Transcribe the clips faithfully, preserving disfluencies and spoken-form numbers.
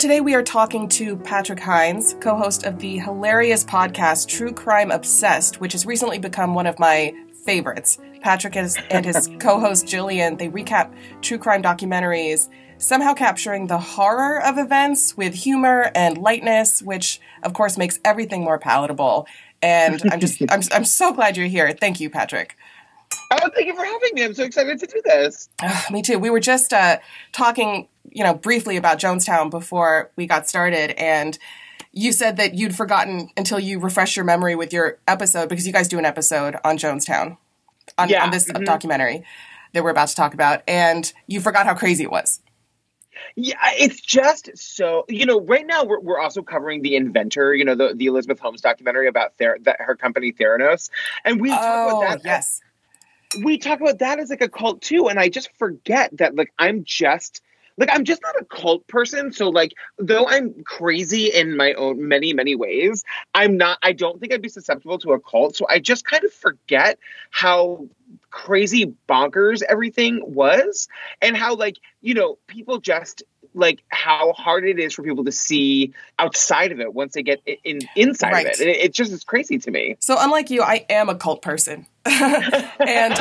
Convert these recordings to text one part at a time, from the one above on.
today we are talking to Patrick Hinds, co-host of the hilarious podcast True Crime Obsessed, which has recently become one of my favorites. Patrick is, and his co-host Jillian, they recap true crime documentaries, somehow capturing the horror of events with humor and lightness, which of course makes everything more palatable. And I'm just, I'm, I'm so glad you're here. Thank you, Patrick. Oh, thank you for having me. I'm so excited to do this. Uh, me too. We were just uh, talking, you know, briefly about Jonestown before we got started, and you said that you'd forgotten until you refreshed your memory with your episode, because you guys do an episode on Jonestown, on, yeah. on this mm-hmm. documentary that we're about to talk about, and you forgot how crazy it was. Yeah, it's just so, you know, right now we're we're also covering The Inventor, you know, the, the Elizabeth Holmes documentary about Ther- that, her company Theranos. And we oh, talk about that. yes. We talk about that as like a cult too. And I just forget that, like, I'm just, like, I'm just not a cult person. So, like, though I'm crazy in my own many, many ways, I'm not, I don't think I'd be susceptible to a cult. So I just kind of forget how crazy bonkers everything was, and how, like, you know, people just, like, how hard it is for people to see outside of it once they get in inside right. of it. And it, it just is crazy to me. So unlike you, I am a cult person. And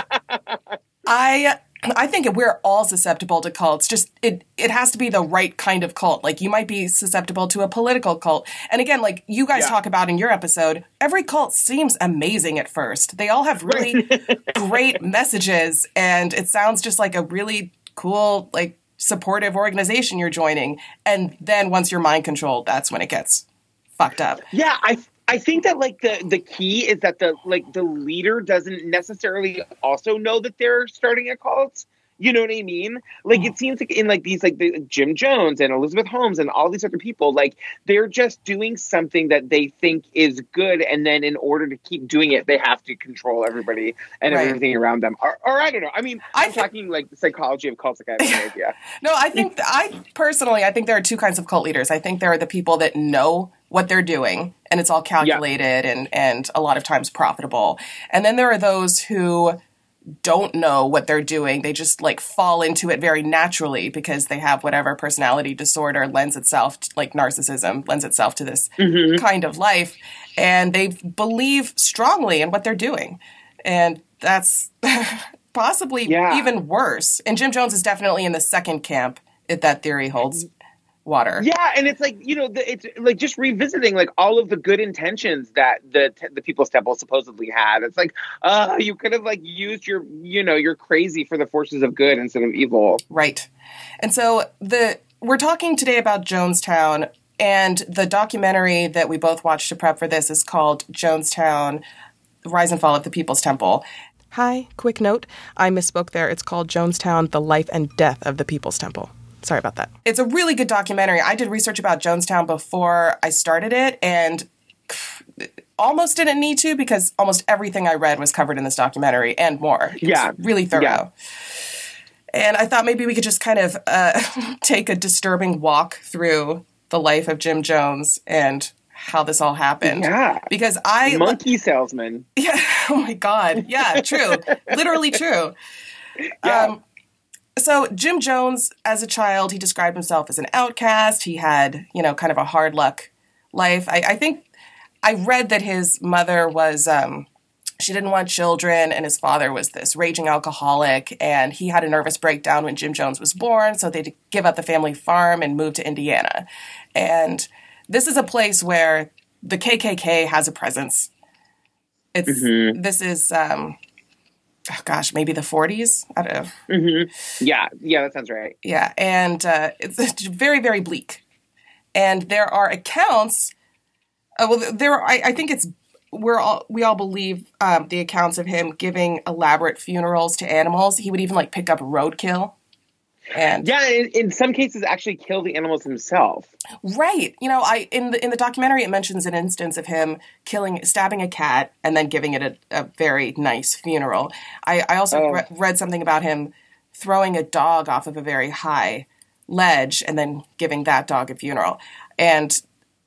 I I think we're all susceptible to cults. Just it it has to be the right kind of cult. Like, you might be susceptible to a political cult. And again, like you guys yeah. talk about in your episode, every cult seems amazing at first. They all have really great messages, and it sounds just like a really cool, like, supportive organization you're joining. And then once you're mind controlled, that's when it gets fucked up. Yeah, I I think that, like, the the key is that the like the leader doesn't necessarily also know that they're starting a cult. You know what I mean? Like, it seems like in, like, these, like, the Jim Jones and Elizabeth Holmes and all these other people, like, they're just doing something that they think is good, and then in order to keep doing it, they have to control everybody and right. everything around them. Or, or I don't know. I mean, I'm I th- talking, like, the psychology of cults. Like, I have no idea. No, I think, I personally, I think there are two kinds of cult leaders. I think there are the people that know what they're doing, and it's all calculated yeah. and, and a lot of times profitable. And then there are those who don't know what they're doing. They just, like, fall into it very naturally because they have whatever personality disorder lends itself to, like, narcissism lends itself to this mm-hmm. kind of life. And they believe strongly in what they're doing. And that's possibly yeah. even worse. And Jim Jones is definitely in the second camp if that theory holds water. Yeah, and it's like, you know, the, it's like just revisiting, like, all of the good intentions that the the People's Temple supposedly had. It's like, uh, you could have, like, used your, you know, you're crazy for the forces of good instead of evil. Right. And so the we're talking today about Jonestown, and the documentary that we both watched to prep for this is called Jonestown, The Rise and Fall of the People's Temple. Hi, quick note. I misspoke there. It's called Jonestown, The Life and Death of the People's Temple. Sorry about that. It's a really good documentary. I did research about Jonestown before I started it, and almost didn't need to because almost everything I read was covered in this documentary and more. It's yeah. really thorough. Yeah. And I thought maybe we could just kind of uh, take a disturbing walk through the life of Jim Jones and how this all happened. Yeah. Because I... Monkey salesman. Yeah. Oh, my God. Yeah, true. Literally true. Yeah. Um, So Jim Jones, as a child, he described himself as an outcast. He had, you know, kind of a hard luck life. I, I think I read that his mother was, um, she didn't want children, and his father was this raging alcoholic, and he had a nervous breakdown when Jim Jones was born, so they had to give up the family farm and move to Indiana. And this is a place where the K K K has a presence. It's, mm-hmm. this is... Um, Oh, gosh, maybe the forties? I don't know. Mm-hmm. Yeah, yeah, that sounds right. Yeah, and uh, it's very, very bleak. And there are accounts, uh, well, there are, I, I think it's, we're all, we all believe um, the accounts of him giving elaborate funerals to animals. He would even, like, pick up roadkill. And yeah, in, in some cases, actually kill the animals himself. Right. You know, I in the in the documentary, it mentions an instance of him killing, stabbing a cat, and then giving it a, a very nice funeral. I, I also oh. re- read something about him throwing a dog off of a very high ledge and then giving that dog a funeral. And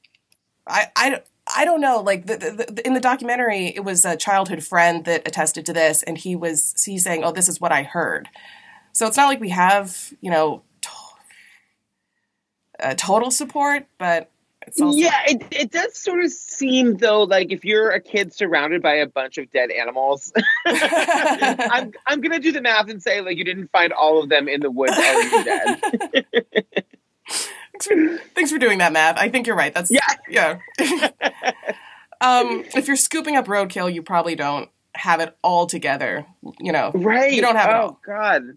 I I, I don't know. Like the, the, the, in the documentary, it was a childhood friend that attested to this, and he was he's saying, "Oh, this is what I heard." So it's not like we have, you know, uh, total support, but it's also... Yeah, it, it does sort of seem, though, like if you're a kid surrounded by a bunch of dead animals, I'm, I'm going to do the math and say, like, you didn't find all of them in the woods already dead. Thanks for, thanks for doing that math. I think you're right. That's, yeah. yeah. um, if you're scooping up roadkill, you probably don't have it all together, you know. Right. You don't have oh, it all. Oh, God.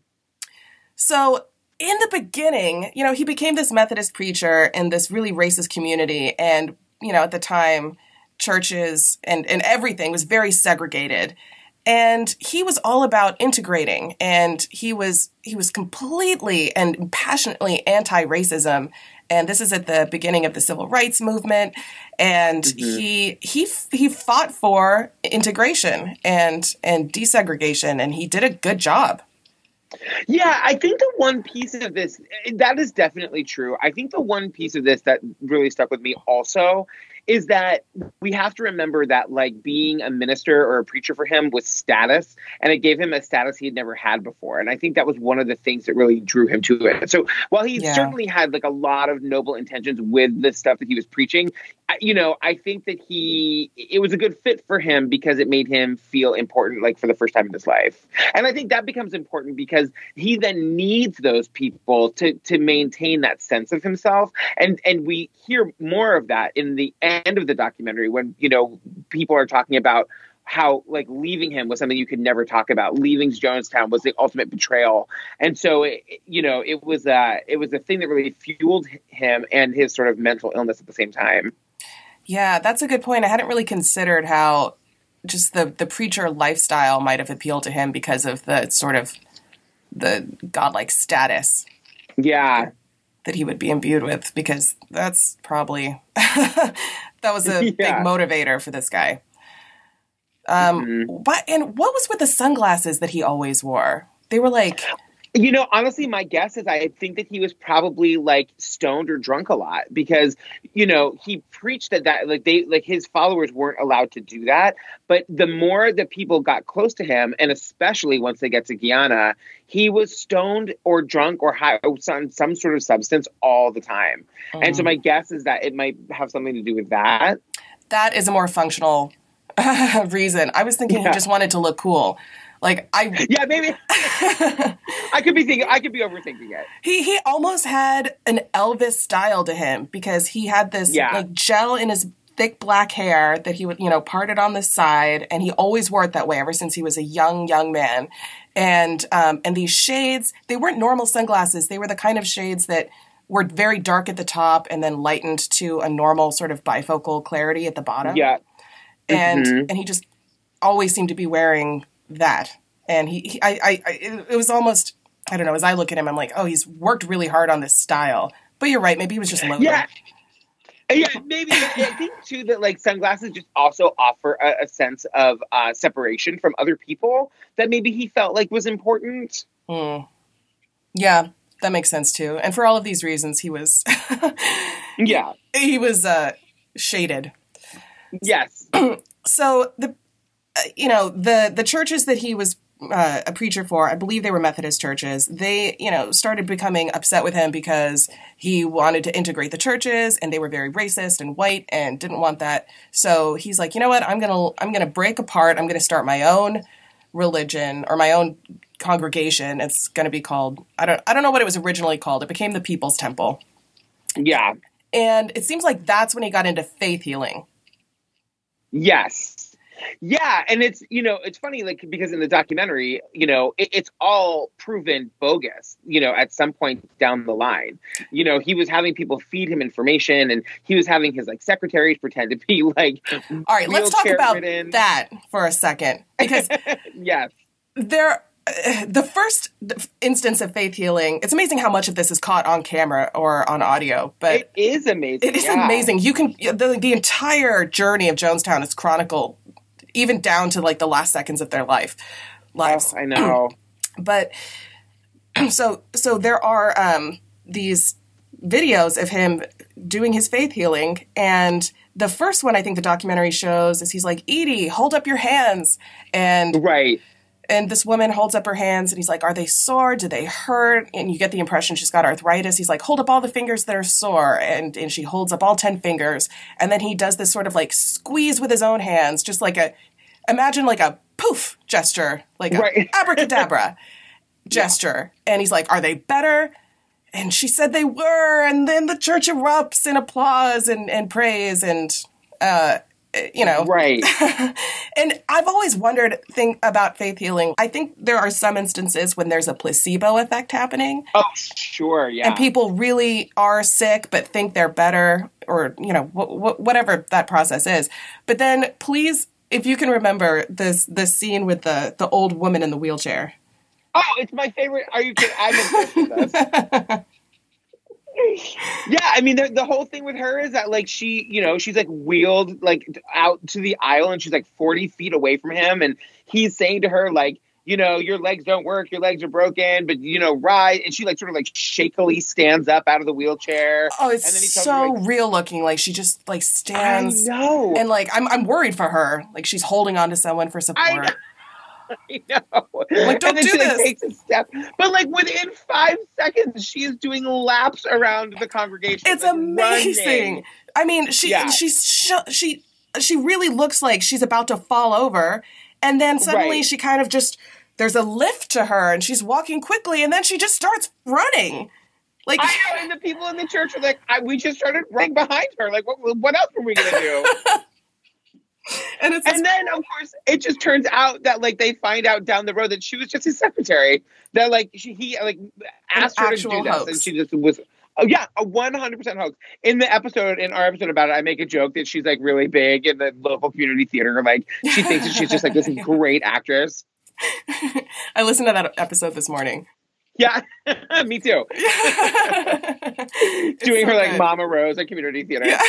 So in the beginning, you know, he became this Methodist preacher in this really racist community. And, you know, at the time, churches and, and everything was very segregated. And he was all about integrating. And he was he was completely and passionately anti-racism. And this is at the beginning of the civil rights movement. And mm-hmm. he he he fought for integration and and desegregation. And he did a good job. Yeah, I think the one piece of this, that is definitely true. I think the one piece of this that really stuck with me also is that we have to remember that, like, being a minister or a preacher for him was status, and it gave him a status he had never had before. And I think that was one of the things that really drew him to it. So while he yeah. certainly had, like, a lot of noble intentions with the stuff that he was preaching, you know, I think that he, it was a good fit for him because it made him feel important, like, for the first time in his life. And I think that becomes important because he then needs those people to, to maintain that sense of himself. And, and we hear more of that in the end of the documentary when, you know, people are talking about how, like, leaving him was something you could never talk about. Leaving Jonestown was the ultimate betrayal. And so, it, you know, it was a, it was a thing that really fueled him and his sort of mental illness at the same time. Yeah, that's a good point. I hadn't really considered how just the, the preacher lifestyle might have appealed to him because of the sort of the godlike status. Yeah. That he would be imbued with, because that's probably, that was a yeah. big motivator for this guy. Um, mm-hmm. But, and what was with the sunglasses that he always wore? They were like... You know, honestly, my guess is I think that he was probably, like, stoned or drunk a lot because, you know, he preached that, that like they like his followers weren't allowed to do that. But the more that people got close to him, and especially once they get to Guyana, he was stoned or drunk or high or some, some sort of substance all the time. Mm. And so my guess is that it might have something to do with that. That is a more functional reason. I was thinking yeah. he just wanted to look cool. Like I, yeah, maybe I could be thinking, I could be overthinking it. He he almost had an Elvis style to him because he had this yeah. like gel in his thick black hair that he would, you know, parted on the side, and he always wore it that way ever since he was a young young man. And um, and these shades, they weren't normal sunglasses; they were the kind of shades that were very dark at the top and then lightened to a normal sort of bifocal clarity at the bottom. Yeah, and mm-hmm. and he just always seemed to be wearing that. And he, he I, I, I, it was almost, I don't know, as I look at him, I'm like, oh, he's worked really hard on this style. But you're right, maybe he was just loaded. Yeah, yeah, maybe. I think, too, that, like, sunglasses just also offer a, a sense of uh, separation from other people that maybe he felt like was important. Mm. Yeah, that makes sense, too. And for all of these reasons, he was... yeah. He was uh, shaded. Yes. So, the... Uh, you know, the, the churches that he was uh, a preacher for, I believe they were Methodist churches, they, you know, started becoming upset with him because he wanted to integrate the churches and they were very racist and white and didn't want that. So he's like, you know what, I'm going to, I'm going to break apart. I'm going to start my own religion or my own congregation. It's going to be called, I don't, I don't know what it was originally called. It became the People's Temple. Yeah. And it seems like that's when he got into faith healing. Yes. Yeah, and it's, you know, it's funny, like, because in the documentary, you know, it, it's all proven bogus, you know, at some point down the line. You know, he was having people feed him information, and he was having his, like, secretaries pretend to be, like, all right, let's talk about ridden. that for a second. Because yes. there, uh, the first instance of faith healing, it's amazing how much of this is caught on camera or on audio. But it is amazing. It is yeah. amazing. You can, the, the entire journey of Jonestown is chronicled, even down to, like, the last seconds of their life. Lives. Oh, I know. But so so there are um, these videos of him doing his faith healing, and the first one I think the documentary shows is he's like, Edie, hold up your hands. And right. And this woman holds up her hands and he's like, are they sore? Do they hurt? And you get the impression she's got arthritis. He's like, hold up all the fingers that are sore. And, and she holds up all ten fingers. And then he does this sort of like squeeze with his own hands, just like a, imagine like a poof gesture, like a right. abracadabra gesture. Yeah. And he's like, are they better? And she said they were. And then the church erupts in applause and, and praise and, uh, you know. Right. And I've always wondered think about faith healing. I think there are some instances when there's a placebo effect happening. Oh, sure, yeah. And people really are sick but think they're better or, you know, w- w- whatever that process is. But then please, if you can remember this this scene with the, the old woman in the wheelchair. Oh, it's my favorite. Are you kidding? I'm obsessed with this. Yeah, I mean, the, the whole thing with her is that, like, she, you know, she's, like, wheeled, like, out to the aisle, and she's, like, forty feet away from him, and he's saying to her, like, you know, your legs don't work, your legs are broken, but, you know, ride, and she, like, sort of, like, shakily stands up out of the wheelchair. Oh, it's and then he so her, like, real-looking, like, she just, like, stands. I know. And, like, I'm I'm worried for her. Like, she's holding on to someone for support. I know. I know. Like, don't and then do she, this. Like, takes a step. But, like, within five seconds, she is doing laps around the congregation. It's like, amazing. Running. I mean, she yeah. she's sh- she she really looks like she's about to fall over, and then suddenly right. she kind of just there's a lift to her, and she's walking quickly, and then she just starts running. Like I know, and the people in the church are like, I, we just started running behind her. Like, what what else were we gonna do? And, it's and then, of course, it just turns out that, like, they find out down the road that she was just his secretary. That, like, she, he, like, asked her to do this. Hoax. And she just was, oh, yeah, a one hundred percent hoax. In the episode, in our episode about it, I make a joke that she's, like, really big in the local community theater. Like, she thinks that she's just, like, this great actress. I listened to that episode this morning. Yeah, me too. Doing so her, like, good. Mama Rose at community theater. Yeah.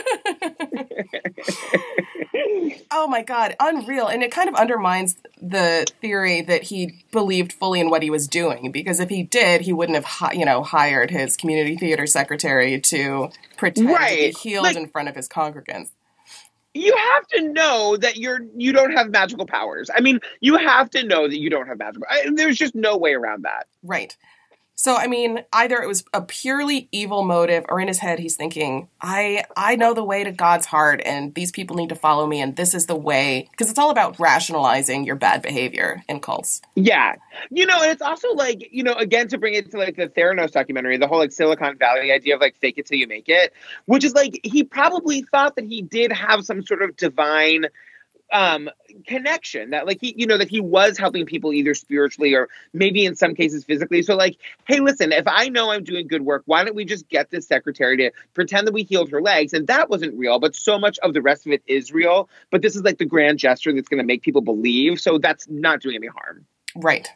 Oh my God, unreal. And it kind of undermines the theory that he believed fully in what he was doing, because if he did, he wouldn't have, hi- you know, hired his community theater secretary to pretend right. to be healed like, in front of his congregants. You have to know that you're you don't have magical powers. I mean, you have to know that you don't have magical. I, there's just no way around that. Right. So, I mean, either it was a purely evil motive, or in his head he's thinking, I I know the way to God's heart, and these people need to follow me, and this is the way. Because it's all about rationalizing your bad behavior in cults. Yeah. You know, and it's also like, you know, again, to bring it to like the Theranos documentary, the whole like Silicon Valley idea of like fake it till you make it, which is like, he probably thought that he did have some sort of divine um connection, that like he you know that he was helping people either spiritually or maybe in some cases physically. So like, hey, listen, if I know I'm doing good work, why don't we just get this secretary to pretend that we healed her legs? And that wasn't real, but so much of the rest of it is real. But this is like the grand gesture that's going to make people believe, so that's not doing any harm. Right.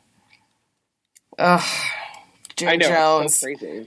Ugh. Jim I know, Jones. it's so crazy.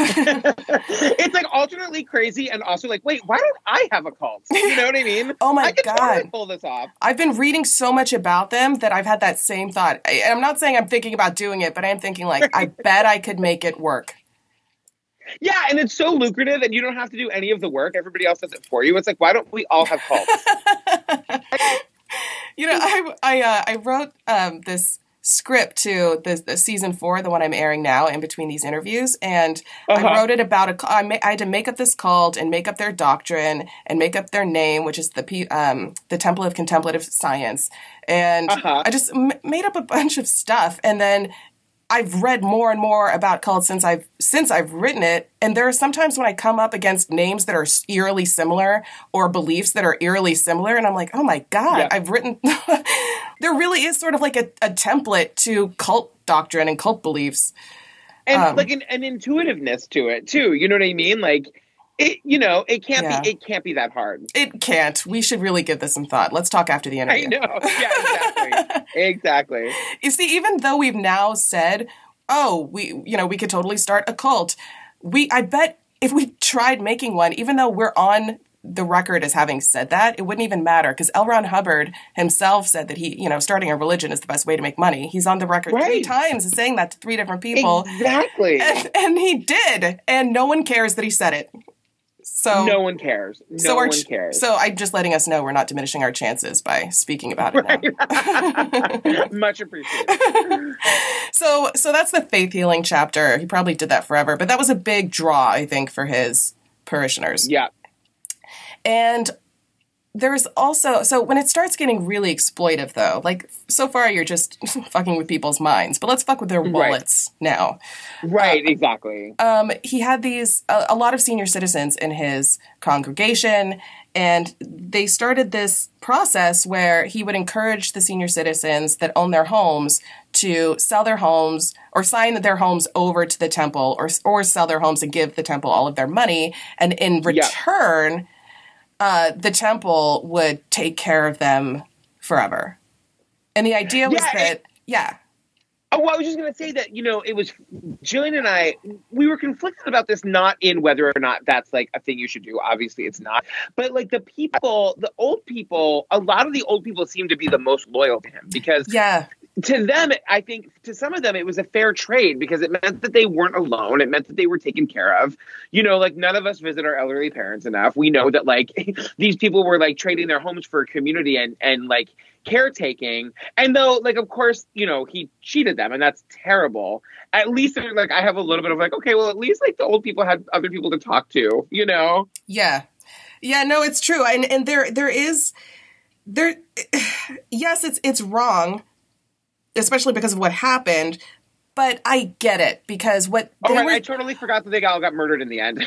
It's like alternately crazy and also like, wait, why don't I have a cult? You know what I mean? Oh my I could God. totally pull this off. I've been reading so much about them that I've had that same thought. I, I'm not saying I'm thinking about doing it, but I'm thinking like, I bet I could make it work. Yeah, and it's so lucrative and you don't have to do any of the work. Everybody else does it for you. It's like, why don't we all have cults? You know, I I, uh, I wrote um, this script to the, the season four, the one I'm airing now, in between these interviews, and uh-huh. I wrote it about a. I, ma- I had to make up this cult and make up their doctrine and make up their name, which is the P, um the Temple of Contemplative Science, and uh-huh. I just m- made up a bunch of stuff, and then I've read more and more about cults since I've since I've written it, and there are sometimes when I come up against names that are eerily similar or beliefs that are eerily similar, and I'm like, oh my God, yeah. I've written. There really is sort of like a, a template to cult doctrine and cult beliefs, and um, like an, an intuitiveness to it too. You know what I mean? Like, it, you know, it can't yeah. be it can't be that hard. It can't. We should really give this some thought. Let's talk after the interview. I know. Yeah, exactly. Exactly. You see, even though we've now said, oh, we, you know, we could totally start a cult, we, I bet if we tried making one, even though we're on the record as having said that, it wouldn't even matter, because L. Ron Hubbard himself said that he, you know, starting a religion is the best way to make money. He's on the record right. three times as saying that to three different people. Exactly. And, and he did. And no one cares that he said it. So no one cares. No so one ch- cares. So I'm just letting us know we're not diminishing our chances by speaking about it right. now. Much appreciated. so so that's the faith healing chapter. He probably did that forever, but that was a big draw, I think, for his parishioners. Yeah. And there's also, so when it starts getting really exploitive, though, like, so far you're just fucking with people's minds, but let's fuck with their wallets right. now. Right, uh, exactly. Um, he had these, a, a lot of senior citizens in his congregation, and they started this process where he would encourage the senior citizens that own their homes to sell their homes or sign their homes over to the temple, or or sell their homes and give the temple all of their money, and in return... Yeah. Uh, the temple would take care of them forever. And the idea was yeah, that, it, yeah. Oh, well, I was just going to say that, you know, it was, Jillian and I, we were conflicted about this, not in whether or not that's, like, a thing you should do. Obviously, it's not. But, like, the people, the old people, a lot of the old people seem to be the most loyal to him. Because yeah. to them, I think, to some of them, it was a fair trade because it meant that they weren't alone. It meant that they were taken care of. You know, like, none of us visit our elderly parents enough. We know that, like, these people were, like, trading their homes for a community and, and like, caretaking. And though, like, of course, you know, he cheated them, and that's terrible. At least, like, I have a little bit of, like, okay, well, at least, like, the old people had other people to talk to, you know? Yeah. Yeah, no, it's true. And and there there is, there, yes, it's it's wrong, especially because of what happened, but I get it, because what oh, right, were... I totally forgot that they all got murdered in the end.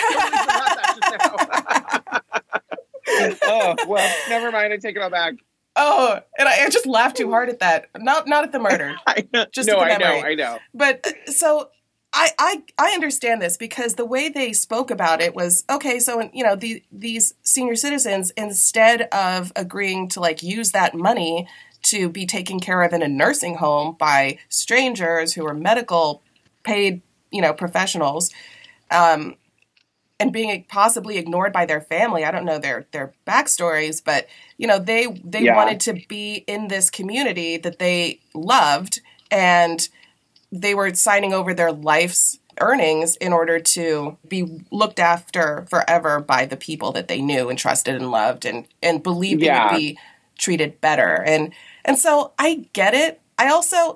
I totally forgot that just now. Oh, well, never mind, I take it all back. Oh, and I, I just laughed too hard at that. Not not at the murder. I know. Just no, at the I memory. know, I know. But, so... I, I I understand this, because the way they spoke about it was, okay, so, you know, the, these senior citizens, instead of agreeing to, like, use that money to be taken care of in a nursing home by strangers who are medical paid, you know, professionals, um, and being possibly ignored by their family. I don't know their, their backstories, but, you know, they, they yeah. wanted to be in this community that they loved, and they were signing over their life's earnings in order to be looked after forever by the people that they knew and trusted and loved and, and believed yeah. they would be treated better. And, and so I get it. I also,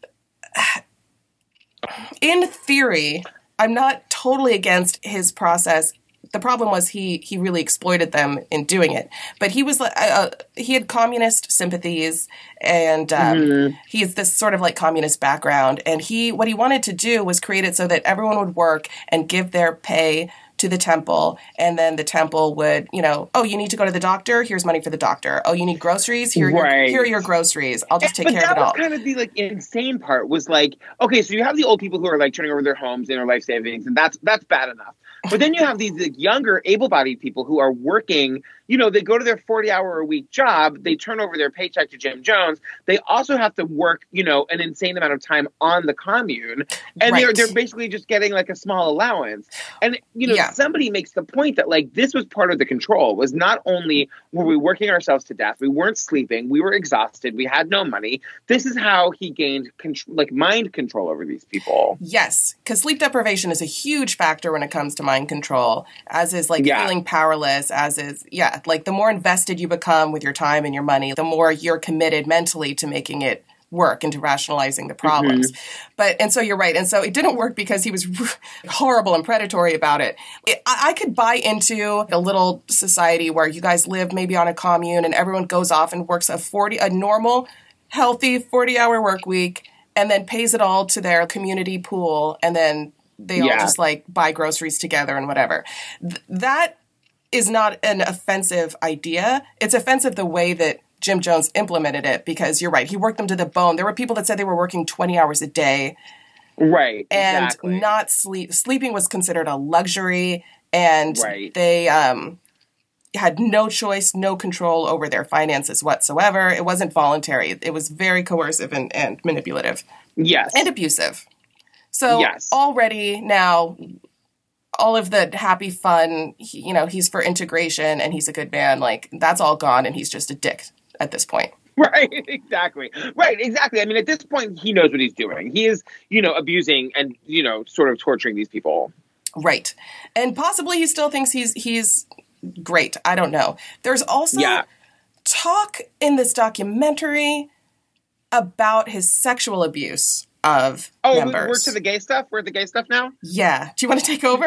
in theory, I'm not totally against his process. The problem was he he really exploited them in doing it. But he was uh, he had communist sympathies, and um, mm-hmm. he has this sort of like communist background. And he what he wanted to do was create it so that everyone would work and give their pay to the temple, and then the temple would, you know, oh, you need to go to the doctor? Here's money for the doctor. Oh, you need groceries? Here, right. your, here are your groceries. I'll just take but care of it all. But that was kind of the like insane part was like, okay, so you have the old people who are like turning over their homes and their life savings, and that's that's bad enough. But then you have these like, younger, able-bodied people who are working, you know, they go to their forty-hour-a-week job, they turn over their paycheck to Jim Jones, they also have to work, you know, an insane amount of time on the commune, and right. they're they're basically just getting like a small allowance. And, you know, yeah. somebody makes the point that like this was part of the control, was not only were we working ourselves to death, we weren't sleeping, we were exhausted, we had no money. This is how he gained con- like mind control over these people. Yes, because sleep deprivation is a huge factor when it comes to mind control, as is like yeah. feeling powerless, as is, yeah, like the more invested you become with your time and your money, the more you're committed mentally to making it work and to rationalizing the problems. Mm-hmm. But, and so you're right. And so it didn't work because he was horrible and predatory about it. it I, I could buy into a little society where you guys live maybe on a commune and everyone goes off and works a forty, a normal, healthy forty hour work week, and then pays it all to their community pool, and then they yeah. all just like buy groceries together and whatever. Th- that is not an offensive idea. It's offensive the way that Jim Jones implemented it, because you're right. He worked them to the bone. There were people that said they were working twenty hours a day. Right. And exactly. not sleep. Sleeping was considered a luxury, and right. they um, had no choice, no control over their finances whatsoever. It wasn't voluntary. It was very coercive and, and manipulative. Yes. And abusive. So yes. already now, all of the happy fun, he, you know, he's for integration and he's a good man, like, that's all gone, and he's just a dick at this point. Right, exactly. Right, exactly. I mean, at this point, he knows what he's doing. He is, you know, abusing and, you know, sort of torturing these people. Right. And possibly he still thinks he's he's great. I don't know. There's also Yeah. talk in this documentary about his sexual abuse of Oh, members. we're to the gay stuff? We're at the gay stuff now? Yeah. Do you want to take over?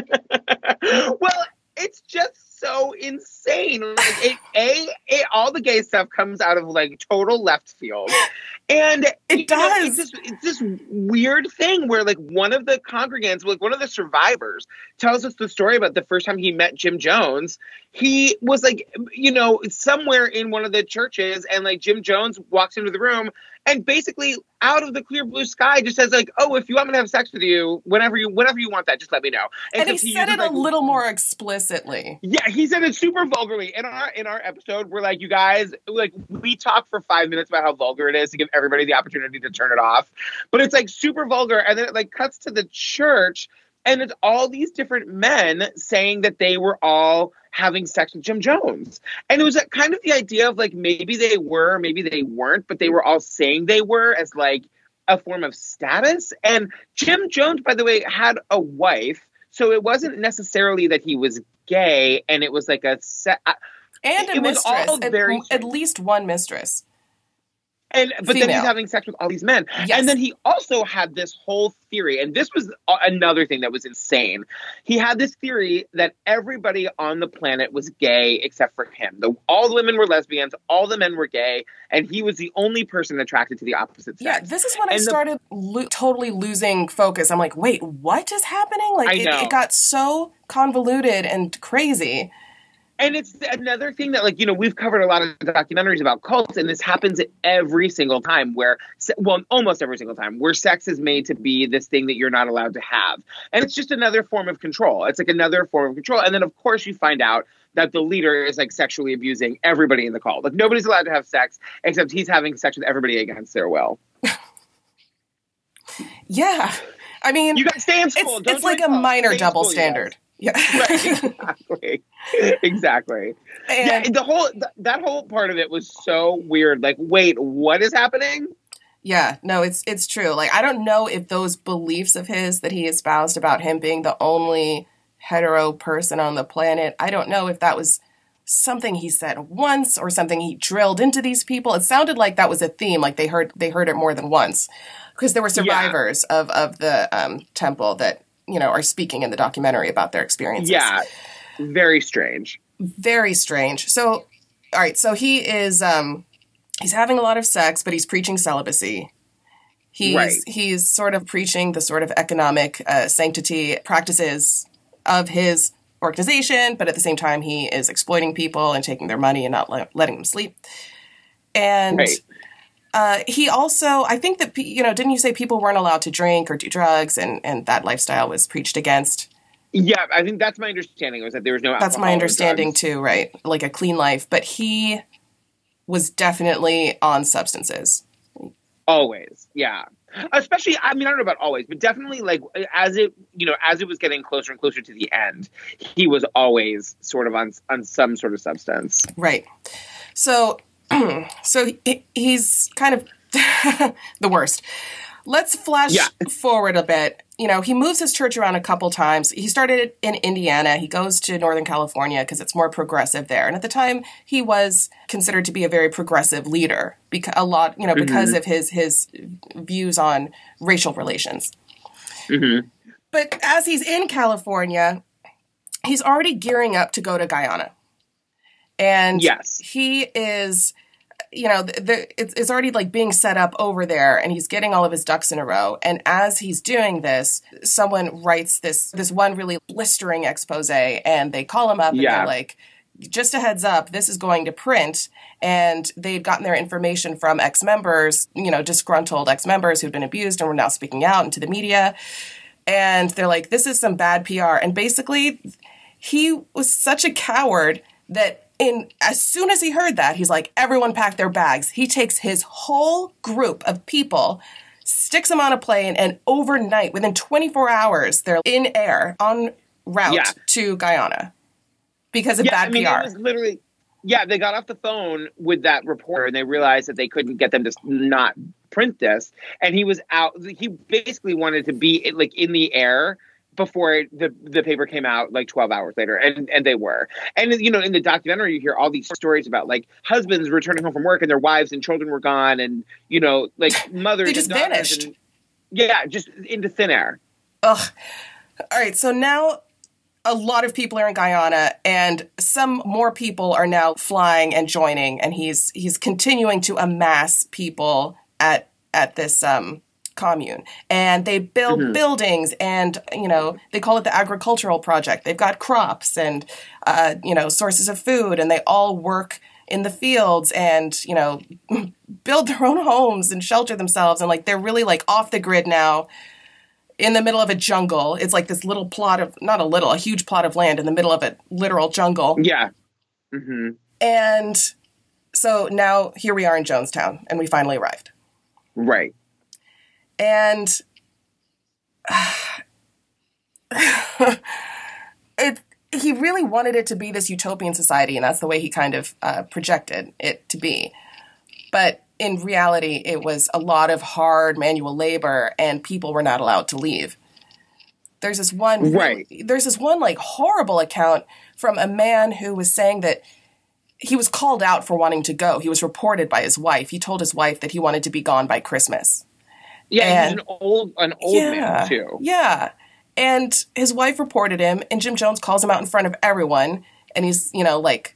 Well, it's just so insane. Like, it, a, it, all the gay stuff comes out of, like, total left field. And It does. Know, it's, this, it's this weird thing where, like, one of the congregants, like, one of the survivors tells us the story about the first time he met Jim Jones. He was, like, you know, somewhere in one of the churches, and, like, Jim Jones walks into the room and basically out of the clear blue sky just says, like, oh, if you want me to have sex with you, whenever you whenever you want that, just let me know. And, and he, he said uses, it like, a little more explicitly. Yeah, he said it super vulgarly. In our in our episode, we're like, you guys, like, we talk for five minutes about how vulgar it is to give everybody the opportunity to turn it off. But it's, like, super vulgar. And then it, like, cuts to the church, and it's all these different men saying that they were all having sex with Jim Jones. And it was kind of the idea of, like, maybe they were, maybe they weren't, but they were all saying they were as, like, a form of status. And Jim Jones, by the way, had a wife. So it wasn't necessarily that he was gay, and it was like a... Se- and a it mistress. Was all very at, at least one mistress. And but Female. Then he's having sex with all these men. Yes. And then he also had this whole theory, and this was another thing that was insane. He had this theory that everybody on the planet was gay except for him. The, all the women were lesbians, all the men were gay, and he was the only person attracted to the opposite sex. Yeah, this is when and I the, started lo- totally losing focus. I'm like, wait, what is happening? Like, I it, know. it got so convoluted and crazy. And it's another thing that, like, you know, we've covered a lot of documentaries about cults, and this happens every single time where, well, almost every single time, where sex is made to be this thing that you're not allowed to have. And it's just another form of control. It's like another form of control. And then, of course, you find out that the leader is, like, sexually abusing everybody in the cult. Like, nobody's allowed to have sex, except he's having sex with everybody against their will. Yeah. I mean, you guys stay in school. It's, Don't it's like a college. minor Stay double school, standard. Yeah. Right, exactly. Exactly. And yeah, the whole th- that whole part of it was so weird. Like, wait, what is happening? Yeah, no, it's it's true. Like, I don't know if those beliefs of his that he espoused about him being the only hetero person on the planet, I don't know if that was something he said once or something he drilled into these people. It sounded like that was a theme, like they heard they heard it more than once, because there were survivors yeah. of of the um, temple that, you know, are speaking in the documentary about their experiences. Yeah, very strange. Very strange. So, all right, so he is um, he's having a lot of sex, but he's preaching celibacy. He's right. he's sort of preaching the sort of economic uh, sanctity practices of his organization, but at the same time, he is exploiting people and taking their money and not le- letting them sleep. And right. uh, he also, I think that, you know, didn't you say people weren't allowed to drink or do drugs, and, and that lifestyle was preached against? Yeah, I think that's my understanding, was that there was no alcohol. That's my understanding too, right? Like a clean life. But he was definitely on substances. Always, yeah. Especially, I mean, I don't know about always, but definitely, like, as it, you know, as it was getting closer and closer to the end, he was always sort of on on some sort of substance. Right. So, so he, he's kind of the worst. Let's flash yeah. forward a bit. You know, he moves his church around a couple times. He started in Indiana. He goes to Northern California because it's more progressive there. And at the time, he was considered to be a very progressive leader, because a lot, you know, because mm-hmm. of his his views on racial relations. Mm-hmm. But as he's in California, he's already gearing up to go to Guyana. And yes. he is, you know, the, the, it's, it's already like being set up over there, and he's getting all of his ducks in a row. And as he's doing this, someone writes this this one really blistering expose, and they call him up and yeah. they're like, just a heads up, this is going to print. And they'd gotten their information from ex-members, you know, disgruntled ex-members who'd been abused and were now speaking out into the media. And they're like, this is some bad P R. And basically, he was such a coward that in as soon as he heard that, he's like, everyone pack their bags. He takes his whole group of people, sticks them on a plane, and overnight, within twenty-four hours, they're in air en route yeah. to Guyana because of yeah, bad I mean, P R. It was literally, yeah, they got off the phone with that reporter, and they realized that they couldn't get them to not print this. And he was out. He basically wanted to be like in the air before it, the the paper came out like twelve hours later, and and they were. And you know, in the documentary you hear all these stories about like husbands returning home from work and their wives and children were gone, and you know, like mothers they just and vanished. And, yeah, just into thin air. Ugh. All right, so now a lot of people are in Guyana, and some more people are now flying and joining, and he's he's continuing to amass people at at this um, commune. And they build mm-hmm. buildings, and, you know, they call it the agricultural project. They've got crops and, uh, you know, sources of food, and they all work in the fields and, you know, build their own homes and shelter themselves. And, like, they're really, like, off the grid now, in the middle of a jungle. It's like this little plot of, not a little, a huge plot of land in the middle of a literal jungle. Yeah. Mm-hmm. And so now here we are in Jonestown, and we finally arrived. Right. And uh, it, he really wanted it to be this utopian society, and that's the way he kind of uh, projected it to be. But in reality, it was a lot of hard manual labor, and people were not allowed to leave. There's this one, right. There's this one like horrible account from a man who was saying that he was called out for wanting to go. He was reported by his wife. He told his wife that he wanted to be gone by Christmas. Yeah, and, he's an old, an old yeah, man too. Yeah, and his wife reported him, and Jim Jones calls him out in front of everyone, and he's, you know, like,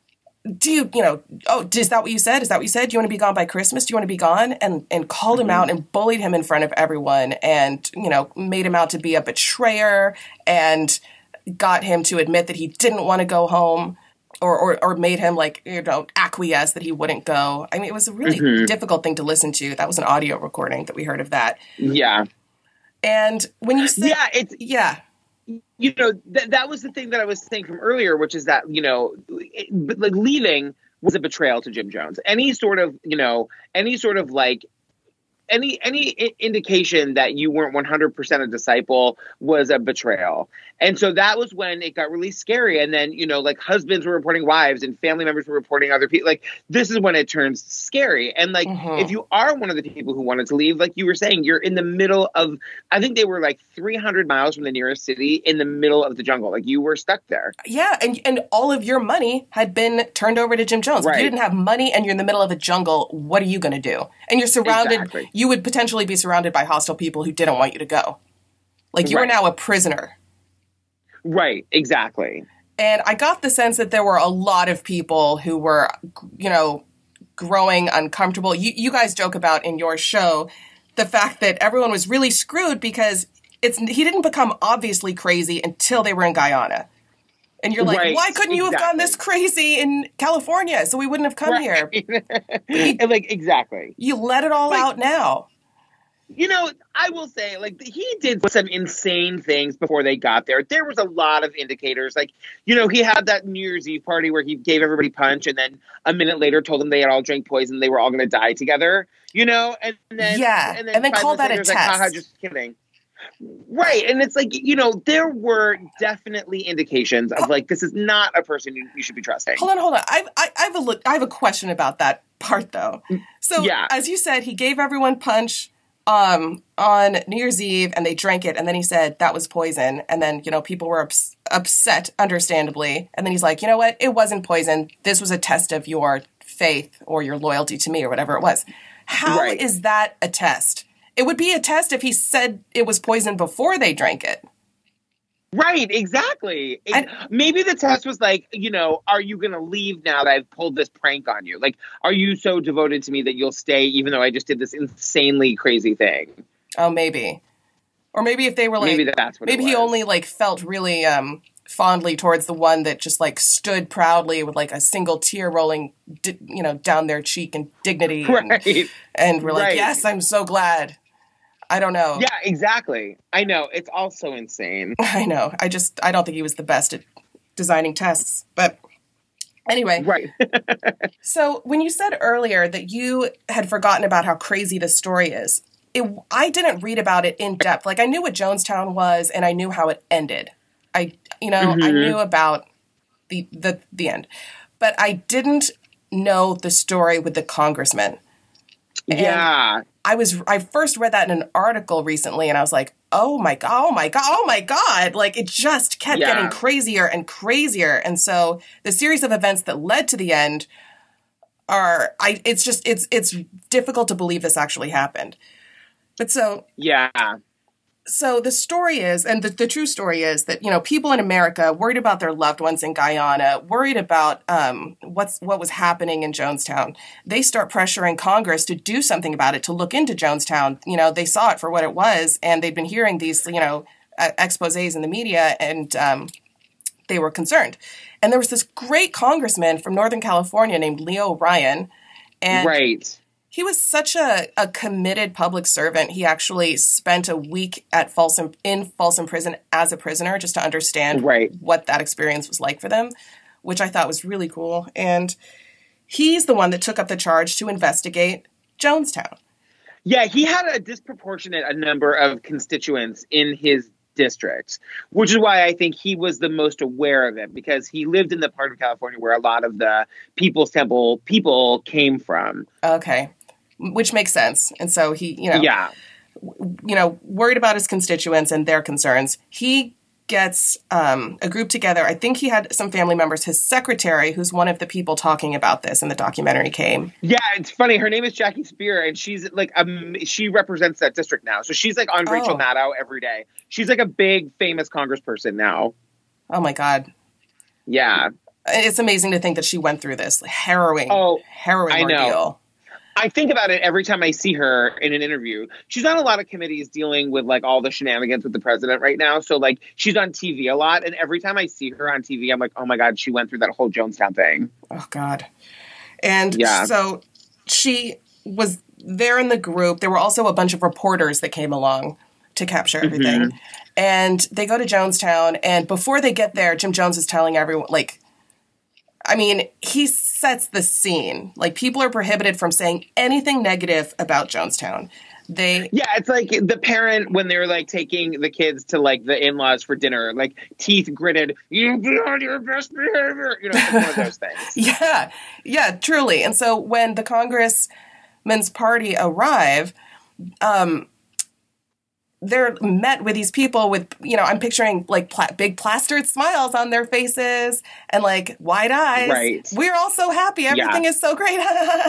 do you, you know, oh, is that what you said? Is that what you said? Do you want to be gone by Christmas? Do you want to be gone? And and called mm-hmm. him out and bullied him in front of everyone, and, you know, made him out to be a betrayer, and got him to admit that he didn't want to go home, or, or, or made him, like, you know, acquiesce that he wouldn't go. I mean, it was a really mm-hmm. difficult thing to listen to. That was an audio recording that we heard of that. Yeah. And when you say... Yeah, it's... Yeah. You know, th- that was the thing that I was saying from earlier, which is that, you know, it, like leaving was a betrayal to Jim Jones. Any sort of, you know, any sort of like, any any I- indication that you weren't one hundred percent a disciple was a betrayal. And so that was when it got really scary. And then, you know, like husbands were reporting wives and family members were reporting other people. Like, this is when it turns scary. And like, mm-hmm. if you are one of the people who wanted to leave, like you were saying, you're in the middle of, I think they were like three hundred miles from the nearest city in the middle of the jungle. Like, you were stuck there. Yeah. And, and all of your money had been turned over to Jim Jones. Right. If you didn't have money and you're in the middle of a jungle, what are you going to do? And you're surrounded, exactly. you would potentially be surrounded by hostile people who didn't want you to go. Like, you right. are now a prisoner. Right, exactly. And I got the sense that there were a lot of people who were, you know, growing uncomfortable. You, you guys joke about in your show the fact that everyone was really screwed because it's he didn't become obviously crazy until they were in Guyana. And you're like, right, why couldn't you exactly. have gone this crazy in California so we wouldn't have come right. here? He, like, exactly. You let it all like, out now. You know, I will say, like, he did some insane things before they got there. There was a lot of indicators. Like, you know, he had that New Year's Eve party where he gave everybody punch and then a minute later told them they had all drank poison. They were all going to die together, you know? And then, yeah. And then, and then call that a test. Like, haha, just kidding. Right. And it's like, you know, there were definitely indications of, like, this is not a person you, you should be trusting. Hold on, hold on. I, I, I, have a look, I have a question about that part, though. So, yeah. as you said, he gave everyone punch Um, on New Year's Eve, and they drank it, and then he said that was poison, and then, you know, people were ups- upset, understandably, and then he's like, you know what, it wasn't poison, this was a test of your faith, or your loyalty to me, or whatever it was. How right. is that a test? It would be a test if he said it was poison before they drank it. Right, exactly. It, maybe the test was like, you know, are you going to leave now that I've pulled this prank on you? Like, are you so devoted to me that you'll stay even though I just did this insanely crazy thing? Oh, maybe. Or maybe if they were like, maybe that's what maybe it was. He only like felt really um, fondly towards the one that just like stood proudly with like a single tear rolling, di- you know, down their cheek in dignity. Right. And, and we're like, right. yes, I'm so glad. I don't know. Yeah, exactly. I know. It's all so insane. I know. I just, I don't think he was the best at designing tests. But anyway. Right. So when you said earlier that you had forgotten about how crazy this story is, it, I didn't read about it in depth. Like, I knew what Jonestown was, and I knew how it ended. I, you know, mm-hmm. I knew about the, the, the end. But I didn't know the story with the congressman. And yeah. I I was I first read that in an article recently, and I was like, oh my god, oh my god, oh my god! Like it just kept Yeah. getting crazier and crazier, and so the series of events that led to the end are I. It's just it's it's difficult to believe this actually happened. But so Yeah. So the story is, and the, the true story is that, you know, people in America worried about their loved ones in Guyana, worried about um, what's what was happening in Jonestown. They start pressuring Congress to do something about it, to look into Jonestown. You know, they saw it for what it was, and they'd been hearing these, you know, uh, exposés in the media, and um, they were concerned. And there was this great congressman from Northern California named Leo Ryan. And Right. he was such a, a committed public servant. He actually spent a week at Folsom in Folsom Prison as a prisoner just to understand Right. what that experience was like for them, which I thought was really cool. And he's the one that took up the charge to investigate Jonestown. Yeah, he had a disproportionate a number of constituents in his district, which is why I think he was the most aware of it, because he lived in the part of California where a lot of the People's Temple people came from. Okay. Which makes sense. And so he, you know, Yeah. you know, worried about his constituents and their concerns. He gets um, a group together. I think he had some family members. His secretary, who's one of the people talking about this in the documentary, came. Yeah, it's funny. Her name is Jackie Spear, and she's like, um, she represents that district now. So she's like on Rachel Oh. Maddow every day. She's like a big, famous congressperson now. Oh, my God. Yeah. It's amazing to think that she went through this harrowing, Oh, harrowing I know. ordeal. I think about it every time I see her in an interview. She's on a lot of committees dealing with like all the shenanigans with the president right now. So like she's on T V a lot. And every time I see her on T V, I'm like, oh my God, she went through that whole Jonestown thing. Oh, God. And Yeah. so she was there in the group. There were also a bunch of reporters that came along to capture everything. Mm-hmm. And they go to Jonestown. And before they get there, Jim Jones is telling everyone, like, I mean, he sets the scene. Like, people are prohibited from saying anything negative about Jonestown. They, Yeah, it's like the parent when they're like taking the kids to like the in-laws for dinner, like teeth gritted, you be on your best behavior. You know, it's one of those things. yeah, yeah, truly. And so when the Congressman's party arrive, um, they're met with these people with, you know, I'm picturing like pla- big plastered smiles on their faces and like wide eyes. Right. We're all so happy. Everything Yeah. is so great.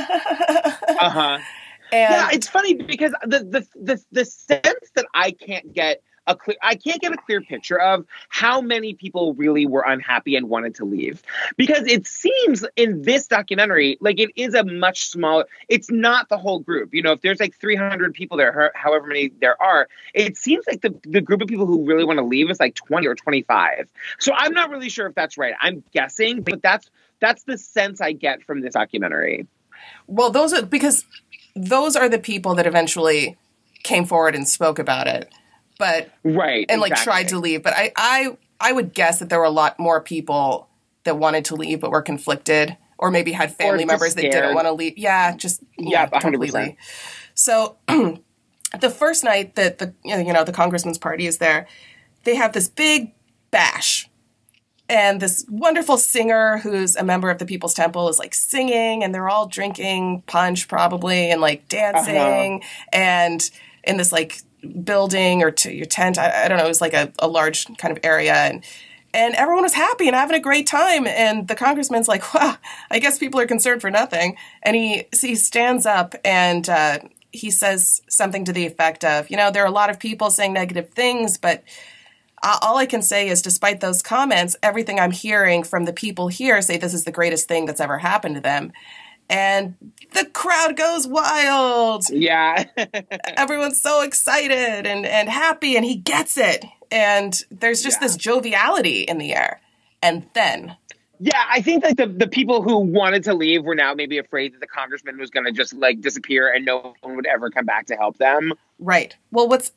Uh-huh. And Yeah, it's funny because the, the the the sense that I can't get a clear I can't get a clear picture of how many people really were unhappy and wanted to leave. Because it seems in this documentary like it is a much smaller, it's not the whole group. You know, if there's like three hundred people there, however many there are, it seems like the, the group of people who really want to leave is like twenty or twenty-five. So I'm not really sure if that's right. I'm guessing, but that's that's the sense I get from this documentary. well, those are because those are the people that eventually came forward and spoke about it. But Right. and like exactly. tried to leave. But I, I I would guess that there were a lot more people that wanted to leave but were conflicted, or maybe had family just members that didn't scared. want to leave. Yeah, just Yeah, yeah, one hundred percent. completely. So the first night that the you know the Congressman's party is there, they have this big bash. And this wonderful singer who's a member of the People's Temple is like singing, and they're all drinking punch probably and like dancing Uh-huh. and in this like building or to your tent. I, I don't know. It was like a, a large kind of area, and and everyone was happy and having a great time. And the congressman's like, "Wow, I guess people are concerned for nothing." And he he stands up and uh, he says something to the effect of, "You know, there are a lot of people saying negative things, but uh, all I can say is, despite those comments, everything I'm hearing from the people here say this is the greatest thing that's ever happened to them." And the crowd goes wild. Yeah. Everyone's so excited and, and happy, and he gets it. And there's just Yeah. this joviality in the air. And then, Yeah, I think like the, the people who wanted to leave were now maybe afraid that the congressman was going to just like disappear and no one would ever come back to help them. right. Well, what's,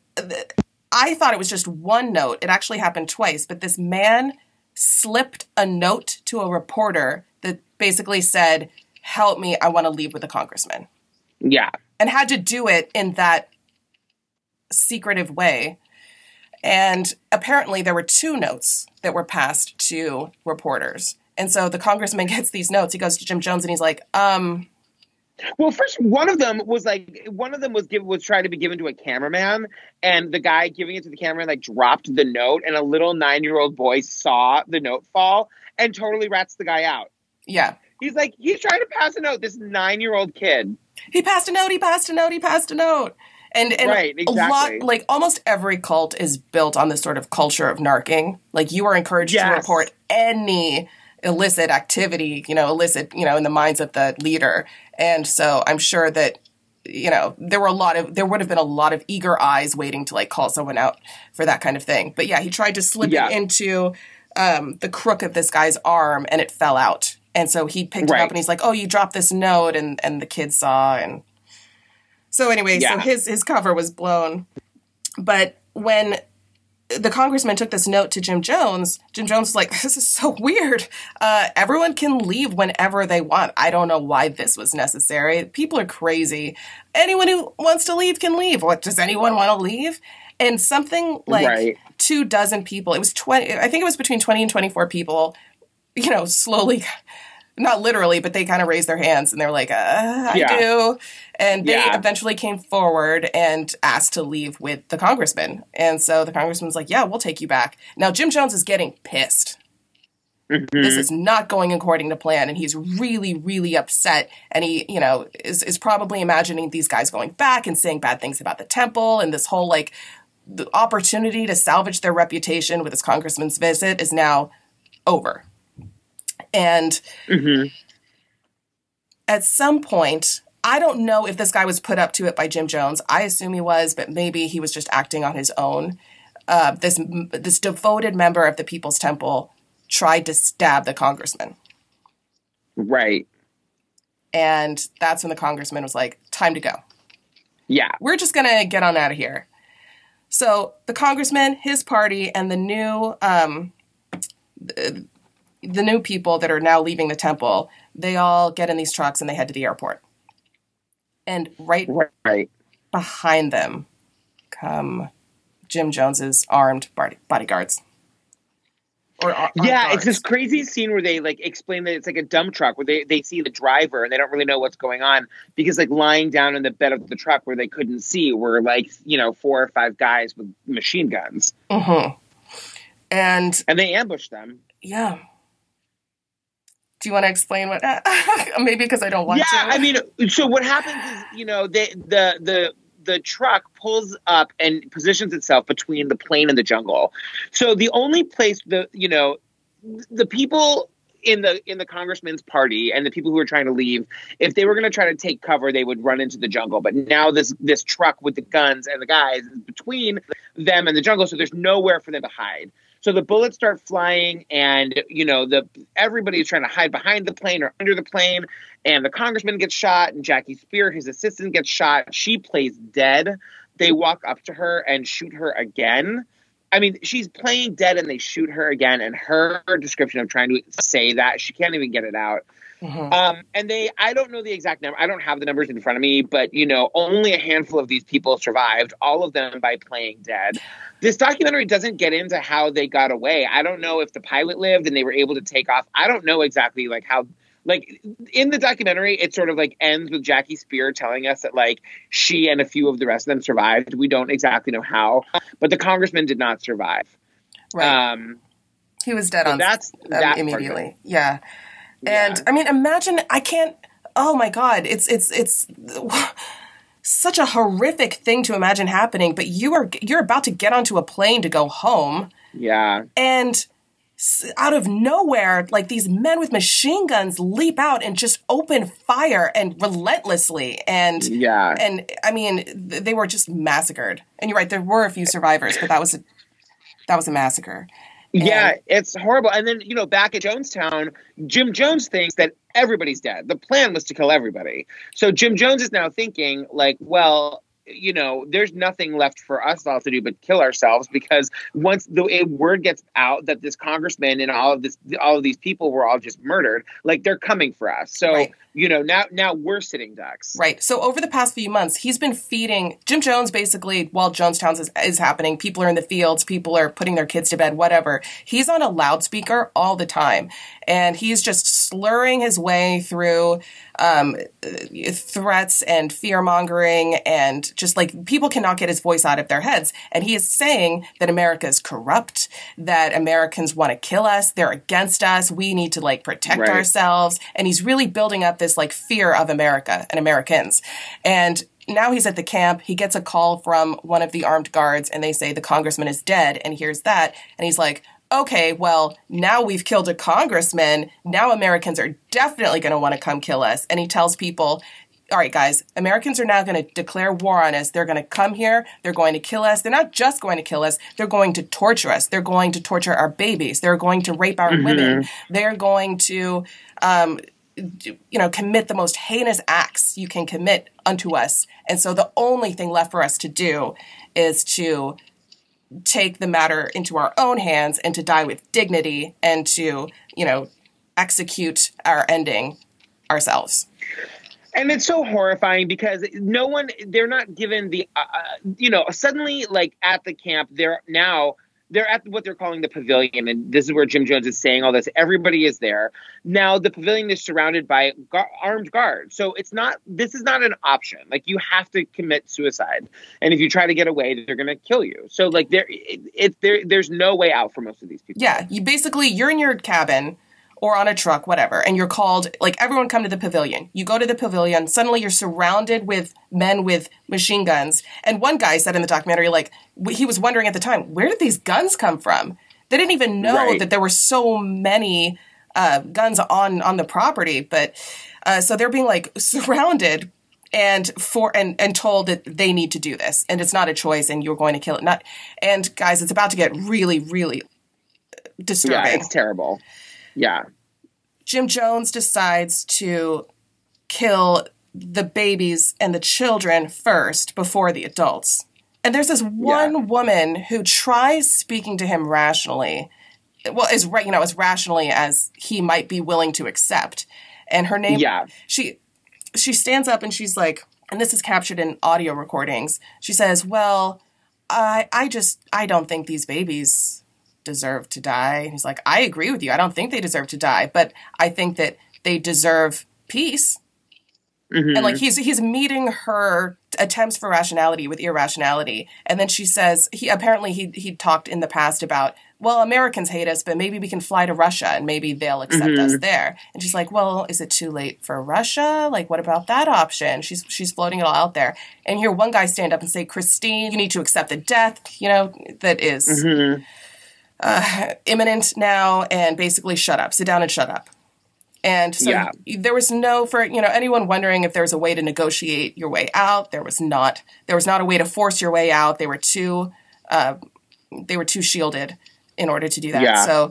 I thought it was just one note. It actually happened twice. But this man slipped a note to a reporter that basically said, "Help me, I want to leave with the congressman." Yeah. And had to do it in that secretive way. And apparently there were two notes that were passed to reporters. And so the congressman gets these notes. He goes to Jim Jones and he's like, um, Well, first, one of them was like, one of them was given, was trying to be given to a cameraman, and the guy giving it to the cameraman like dropped the note, and a little nine-year-old boy saw the note fall and totally rats the guy out. Yeah. He's like, he's trying to pass a note, this nine-year-old kid. He passed a note, he passed a note, he passed a note. And, and right, exactly. a lot, like almost every cult is built on this sort of culture of narking. Like you are encouraged yes. to report any illicit activity, you know, illicit, you know, in the minds of the leader. And so I'm sure that, you know, there were a lot of, there would have been a lot of eager eyes waiting to like call someone out for that kind of thing. But yeah, he tried to slip yeah. it into um, the crook of this guy's arm and it fell out. And so he picked right. it up and he's like, oh, you dropped this note. And, and the kid saw. And so anyway, yeah. so his, his cover was blown. But when the congressman took this note to Jim Jones, Jim Jones was like, this is so weird. Uh, everyone can leave whenever they want. I don't know why this was necessary. People are crazy. Anyone who wants to leave can leave. What, does anyone want to leave? And something like right. two dozen people, it was twenty, I think it was between twenty and twenty-four people, you know, slowly, not literally, but they kind of raised their hands and they're like, uh, I yeah. do. And they yeah. eventually came forward and asked to leave with the congressman. And so the congressman's like, yeah, we'll take you back. Now, Jim Jones is getting pissed. Mm-hmm. This is not going according to plan. And he's really, really upset. And he, you know, is, is probably imagining these guys going back and saying bad things about the temple. And this whole, like, the opportunity to salvage their reputation with this congressman's visit is now over. And mm-hmm. at some point, I don't know if this guy was put up to it by Jim Jones. I assume he was, but maybe he was just acting on his own. Uh, this this devoted member of the People's Temple tried to stab the congressman. Right. And that's when the congressman was like, time to go. Yeah. We're just going to get on out of here. So the congressman, his party, and the new... Um, the, the new people that are now leaving the temple, they all get in these trucks and they head to the airport. And right, right. behind them come Jim Jones's armed body- bodyguards. Or ar- yeah, guards. It's this crazy scene where they like explain that it's like a dump truck where they, they see the driver and they don't really know what's going on because like lying down in the bed of the truck where they couldn't see were like, you know, four or five guys with machine guns. Mm-hmm. And and they ambushed them. Yeah. Do you want to explain what? Maybe because I don't want yeah, to. Yeah, I mean, so what happens is, you know, they, the the the truck pulls up and positions itself between the plane and the jungle. So the only place the you know the people in the in the congressman's party and the people who are trying to leave, if they were going to try to take cover, they would run into the jungle. But now this this truck with the guns and the guys is between them and the jungle, so there's nowhere for them to hide. So the bullets start flying and, you know, the everybody's trying to hide behind the plane or under the plane. And the congressman gets shot and Jackie Spear, his assistant, gets shot. She plays dead. They walk up to her and shoot her again. I mean, she's playing dead and they shoot her again. And her description of trying to say that, she can't even get it out. Mm-hmm. Um, and they, I don't know the exact number. I don't have the numbers in front of me, but, you know, only a handful of these people survived, all of them by playing dead. This documentary doesn't get into how they got away. I don't know if the pilot lived and they were able to take off. I don't know exactly like how, like in the documentary, it sort of like ends with Jackie Spear telling us that like she and a few of the rest of them survived. We don't exactly know how, but the congressman did not survive. Right. Um, he was dead so on that's um, that immediately. Yeah. And yeah. I mean, imagine, I can't, oh my God, it's, it's, it's such a horrific thing to imagine happening, but you are, you're about to get onto a plane to go home. Yeah. And out of nowhere, like these men with machine guns leap out and just open fire and relentlessly. And, yeah. And I mean, they were just massacred. And you're right, there were a few survivors, but that was a, that was a massacre. And yeah, it's horrible. And then, you know, back at Jonestown, Jim Jones thinks that everybody's dead. The plan was to kill everybody. So Jim Jones is now thinking like, well, you know, there's nothing left for us all to do but kill ourselves, because once the word gets out that this congressman and all of this, all of these people were all just murdered, like they're coming for us. So, right. you know, now, now we're sitting ducks. Right. So over the past few months, he's been feeding Jim Jones basically while Jonestown is, is happening. People are in the fields. People are putting their kids to bed, whatever. He's on a loudspeaker all the time. And he's just slurring his way through um, threats and fear-mongering, and just like people cannot get his voice out of their heads. And he is saying that America is corrupt, that Americans want to kill us, they're against us, we need to like protect Right. ourselves. And he's really building up this like fear of America and Americans. And now he's at the camp. He gets a call from one of the armed guards, and they say the congressman is dead. And he hears that, and he's like, okay, well, now we've killed a congressman. Now Americans are definitely going to want to come kill us. And he tells people, all right, guys, Americans are now going to declare war on us. They're going to come here. They're going to kill us. They're not just going to kill us. They're going to torture us. They're going to torture our babies. They're going to rape our Mm-hmm. women. They're going to, um, you know, commit the most heinous acts you can commit unto us. And so the only thing left for us to do is to take the matter into our own hands and to die with dignity and to, you know, execute our ending ourselves. And it's so horrifying because no one, they're not given the, uh, you know, suddenly like at the camp, they're now, they're at what they're calling the pavilion. And this is where Jim Jones is saying all this. Everybody is there. Now the pavilion is surrounded by gu- armed guards. So it's not, this is not an option. Like you have to commit suicide. And if you try to get away, they're going to kill you. So like there, it, it, there, there's no way out for most of these people. Yeah. You basically, you're in your cabin or on a truck, whatever, and you're called, like, everyone come to the pavilion. You go to the pavilion, suddenly you're surrounded with men with machine guns. And one guy said in the documentary, like, he was wondering at the time, where did these guns come from? They didn't even know Right. that there were so many uh, guns on, on the property. But uh, so they're being, like, surrounded and for and, and told that they need to do this. And it's not a choice, and you're going to kill it. Not And, guys, it's about to get really, really disturbing. Yeah, it's terrible. Yeah. Jim Jones decides to kill the babies and the children first before the adults. And there's this one Yeah. woman who tries speaking to him rationally, well, as ra- you know, as rationally as he might be willing to accept. And her name, Yeah. she she stands up and she's like, and this is captured in audio recordings. She says, "Well, I I just I don't think these babies deserve to die." And he's like, I agree with you. I don't think they deserve to die, but I think that they deserve peace. Mhm. And like he's he's meeting her attempts for rationality with irrationality. And then she says, he apparently he he talked in the past about, well, Americans hate us, but maybe we can fly to Russia and maybe they'll accept Mhm. us there. And she's like, well, is it too late for Russia? Like, what about that option? She's she's floating it all out there. And hear one guy stand up and say, Christine, you need to accept the death, you know, that is Mhm. uh, imminent now, and basically shut up, sit down and shut up. And so Yeah. there was no, for, you know, anyone wondering if there was a way to negotiate your way out, there was not. There was not a way to force your way out. They were too, uh, they were too shielded in order to do that. Yeah. So,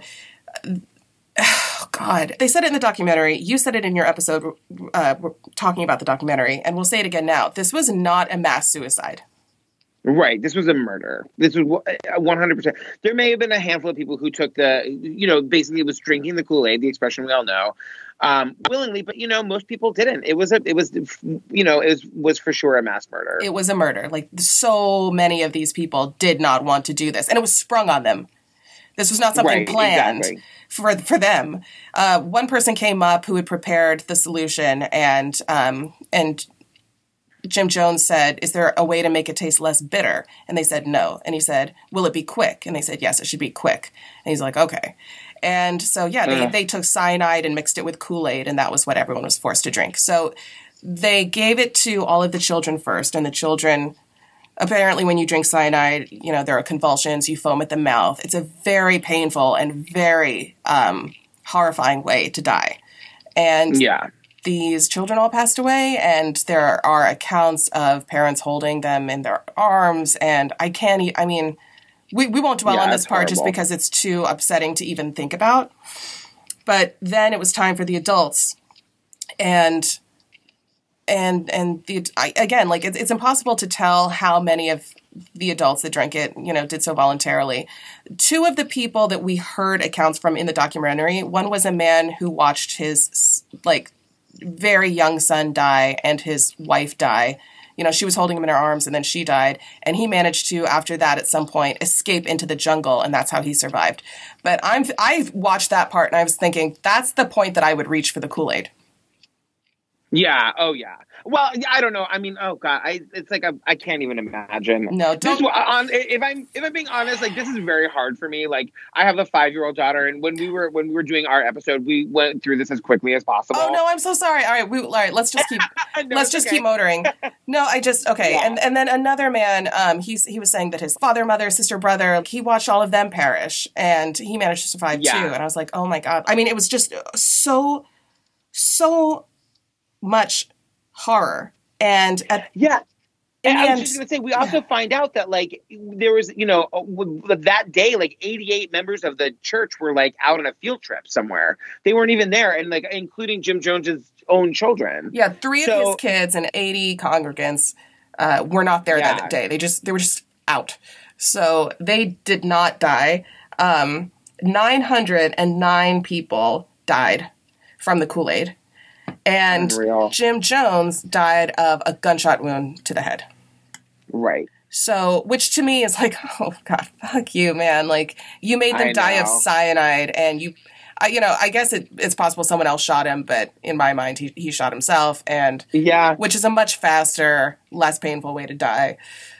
oh God, they said it in the documentary. You said it in your episode uh, talking about the documentary, and we'll say it again now. This was not a mass suicide. Right. This was a murder. This was one hundred percent. There may have been a handful of people who took the, you know, basically was drinking the Kool-Aid, the expression we all know, um, willingly. But, you know, most people didn't. It was, a, it was, you know, it was, was for sure a mass murder. It was a murder. Like, so many of these people did not want to do this, and it was sprung on them. This was not something Right, planned exactly. for for them. Uh, one person came up who had prepared the solution, and um, and Jim Jones said, "Is there a way to make it taste less bitter?" And they said no. And he said, "Will it be quick?" And they said, "Yes, it should be quick." And he's like, "Okay." And so yeah, they Ugh. they took cyanide and mixed it with Kool-Aid, and that was what everyone was forced to drink. So they gave it to all of the children first, and the children. Apparently, when you drink cyanide, you know, there are convulsions, you foam at the mouth. It's a very painful and very um, horrifying way to die. And Yeah. these children all passed away, and there are accounts of parents holding them in their arms. And I can't, e- I mean, we, we won't dwell Yeah, on this it's part just horrible. because it's too upsetting to even think about. But then it was time for the adults. And And and the I, again, like it's, it's impossible to tell how many of the adults that drank it, you know, did so voluntarily. Two of the people that we heard accounts from in the documentary, one was a man who watched his like very young son die and his wife die you know, she was holding him in her arms and then she died. And he managed to, after that, at some point, escape into the jungle. And that's how he survived. But I'm, I watched that part and I was thinking, that's the point that I would reach for the Kool-Aid. Yeah. Oh, yeah. Well, I don't know. I mean, oh God, I it's like a, I can't even imagine. No, don't. This, on, if I'm if I'm being honest, like this is very hard for me. Like I have a five year old daughter, and when we were when we were doing our episode, we went through this as quickly as possible. Oh no, I'm so sorry. All right, we all right. Let's just keep no, let's just okay. keep motoring. No, I just okay. Yeah. And and then another man, um, he's he was saying that his father, mother, sister, brother, he watched all of them perish, and he managed to survive Yeah. too. And I was like, oh my God. I mean, it was just so so much horror. And at, Yeah. And I was end, just going to say, we also yeah. find out that, like, there was, you know, that day, like, eighty-eight members of the church were, like, out on a field trip somewhere. They weren't even there, and, like, including Jim Jones's own children. Yeah, three so, of his kids and eighty congregants uh, were not there yeah. that day. They just, they were just out. So they did not die. Um, nine hundred nine people died from the Kool-Aid. And Unreal. Jim Jones died of a gunshot wound to the head. Right. So, which to me is like, oh God, fuck you, man. Like, you made them I die of know. cyanide, and you, I, you know, I guess it, it's possible someone else shot him, but in my mind, he, he shot himself, and Yeah. which is a much faster, less painful way to die.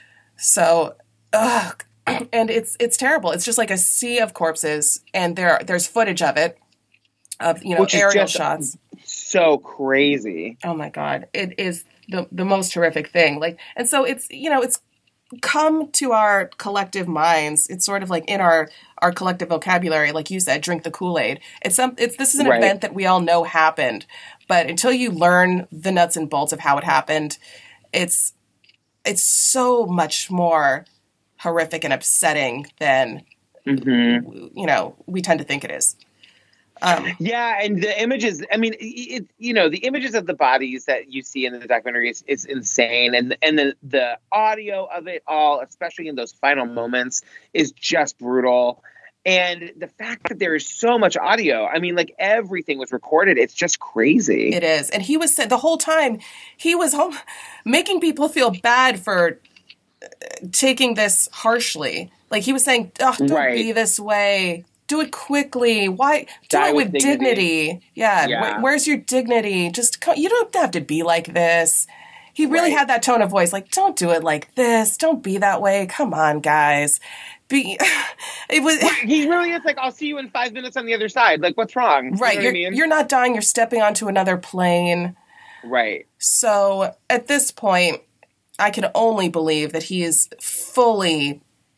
So, ugh, and it's it's terrible. It's just like a sea of corpses, and there there's footage of it, of you know Which is aerial just shots. So crazy. Oh my God, it is the the most horrific thing. Like, and so it's you know it's come to our collective minds. It's sort of like in our our collective vocabulary, like you said, drink the Kool-Aid. It's some. It's this is an Right. event that we all know happened, but until you learn the nuts and bolts of how it happened, it's it's so much more horrific and upsetting than Mm-hmm. you know we tend to think it is. Um, Yeah, and the images, I mean, it, you know, the images of the bodies that you see in the documentary is, is insane. And and the, the audio of it all, especially in those final moments, is just brutal. And the fact that there is so much audio, I mean, like everything was recorded. It's just crazy. It is. And he was said the whole time he was home making people feel bad for uh, taking this harshly. Like he was saying, oh, don't Right. be this way. Do it quickly. Why? Do Die it with with dignity. dignity. Yeah. Yeah. Wh- where's your dignity? Just come, you don't have to be like this. He really Right. had that tone of voice. Like, don't do it like this. Don't be that way. Come on, guys. Be. It was He really is like, I'll see you in five minutes on the other side. Like, what's wrong? right. You know You're, what I mean? you're not dying. You're stepping onto another plane. Right. So at this point, I can only believe that he is fully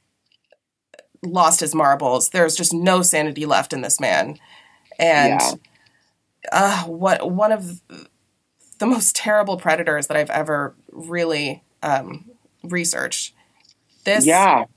lost his marbles. There's just no sanity left in this man. And Yeah. uh, what one of the most terrible predators that I've ever really um, researched. This, Yeah.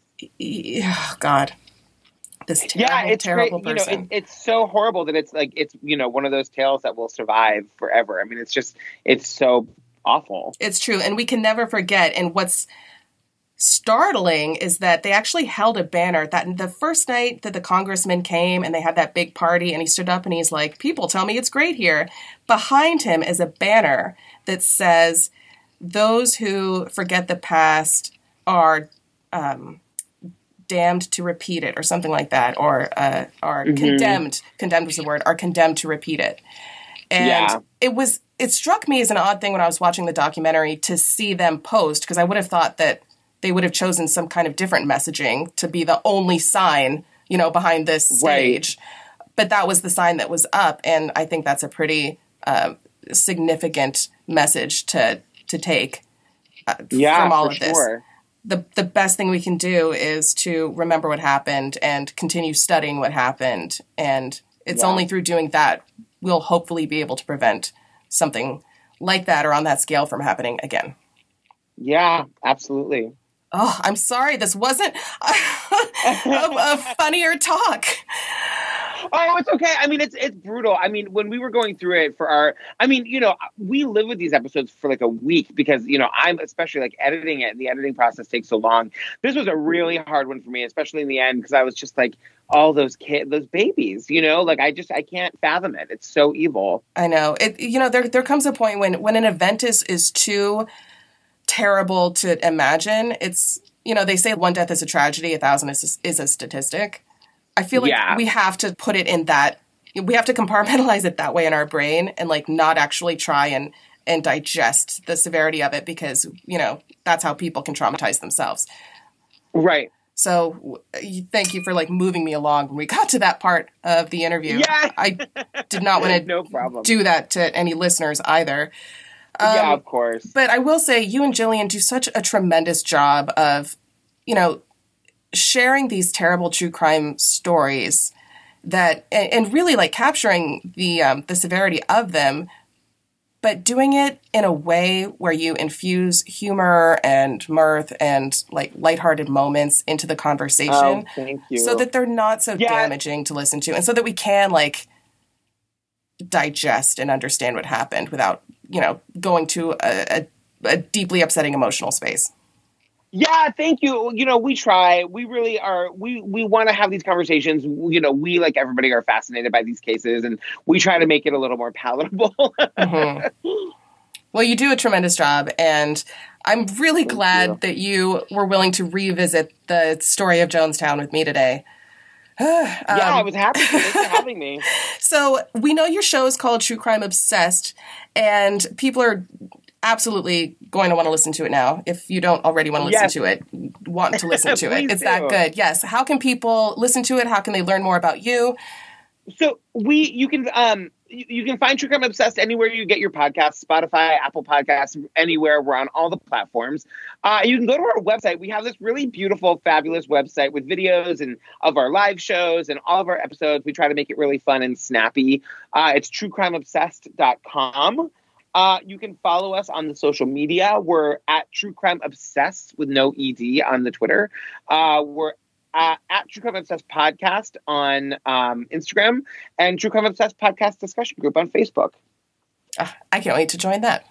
oh God, this terrible, Yeah, it's terrible great. You know, person. it, it's so horrible that it's like it's you know one of those tales that will survive forever. I mean, it's just it's so awful. It's true, and we can never forget. And what's startling is that they actually held a banner that the first night that the congressman came and they had that big party and he stood up and he's like, people tell me it's great here. Behind him is a banner that says, those who forget the past are um, damned to repeat it, or something like that, or uh, are Mm-hmm. condemned, condemned was the word, are condemned to repeat it. And Yeah. it was, it struck me as an odd thing when I was watching the documentary to see them post, because I would have thought that they would have chosen some kind of different messaging to be the only sign, you know, behind this stage. Right. But that was the sign that was up. And I think that's a pretty uh, significant message to to take uh, yeah, from all for of this. Sure. The, the best thing we can do is to remember what happened and continue studying what happened. And it's Yeah. only through doing that we'll hopefully be able to prevent something like that or on that scale from happening again. Yeah, absolutely. Oh, I'm sorry. This wasn't a, a, a funnier talk. Oh, it's okay. I mean, it's it's brutal. I mean, when we were going through it for our, I mean, you know, we live with these episodes for like a week because, you know, I'm especially like editing it and the editing process takes so long. This was a really hard one for me, especially in the end, because I was just like, all those kids, those babies, you know, like I just, I can't fathom it. It's so evil. I know it. You know, there there comes a point when when an event is is too terrible to imagine. It's, you know, they say one death is a tragedy, a thousand is a, is a statistic. I feel like yeah. we have to put it in that, we have to compartmentalize it that way in our brain and like not actually try and, and digest the severity of it because, you know, that's how people can traumatize themselves. Right. So thank you for like moving me along when we got to that part of the interview. Yeah. I did not want to no problem. do that to any listeners either. Um, yeah, of Um, course. But I will say you and Jillian do such a tremendous job of, you know, sharing these terrible true crime stories that, and, and really like capturing the um, the severity of them, but doing it in a way where you infuse humor and mirth and like lighthearted moments into the conversation. Oh, thank you. So that they're not so Yeah. damaging to listen to, and so that we can like digest and understand what happened without, you know, going to a, a, a deeply upsetting emotional space. Yeah, thank you. You know, we try. We really are. We we want to have these conversations. You know, we, like everybody, are fascinated by these cases, and we try to make it a little more palatable. Mm-hmm. Well, you do a tremendous job, and I'm really thank glad you. that you were willing to revisit the story of Jonestown with me today. um, yeah, I was happy. Thanks for having me. So we know your show is called True Crime Obsessed, and people are absolutely going to want to listen to it now. If you don't already want to listen yes. to it, want to listen to it. It's do. that good. Yes. How can people listen to it? How can they learn more about you? So we, you can, um, you, you can find True Crime Obsessed anywhere you get your podcasts, Spotify, Apple Podcasts, anywhere. We're on all the platforms. Uh, you can go to our website. We have this really beautiful, fabulous website with videos and of our live shows and all of our episodes. We try to make it really fun and snappy. Uh, it's true crime obsessed dot com. Uh, you can follow us on the social media. We're at True Crime Obsessed with no E D on the Twitter. Uh, we're uh, at True Crime Obsessed Podcast on um, Instagram and True Crime Obsessed Podcast Discussion Group on Facebook. Uh, I can't wait to join that.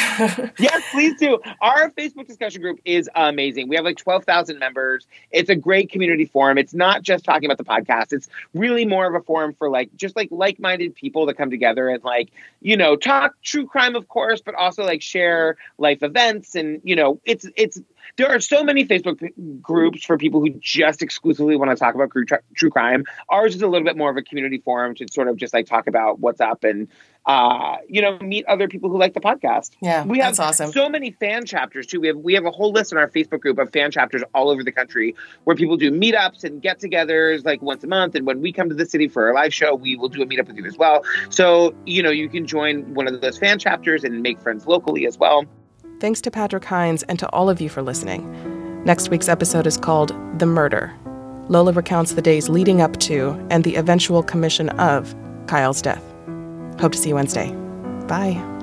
Yes, please do. Our Facebook discussion group is amazing. We have like twelve thousand members. It's a great community forum. It's not just talking about the podcast. It's really more of a forum for like just like like-minded people that come together and like, you know, talk true crime, of course, but also like share life events. And, you know, it's it's there are so many Facebook groups for people who just exclusively want to talk about true, true crime. Ours is a little bit more of a community forum to sort of just like talk about what's up and, uh, you know, meet other people who like the podcast. Yeah, we have that's awesome. So many fan chapters too. We have we have a whole list in our Facebook group of fan chapters all over the country where people do meetups and get-togethers like once a month. And when we come to the city for our live show, we will do a meetup with you as well. So, you know, you can join one of those fan chapters and make friends locally as well. Thanks to Patrick Hines and to all of you for listening. Next week's episode is called The Murder. Lola recounts the days leading up to and the eventual commission of Kyle's death. Hope to see you Wednesday. Bye.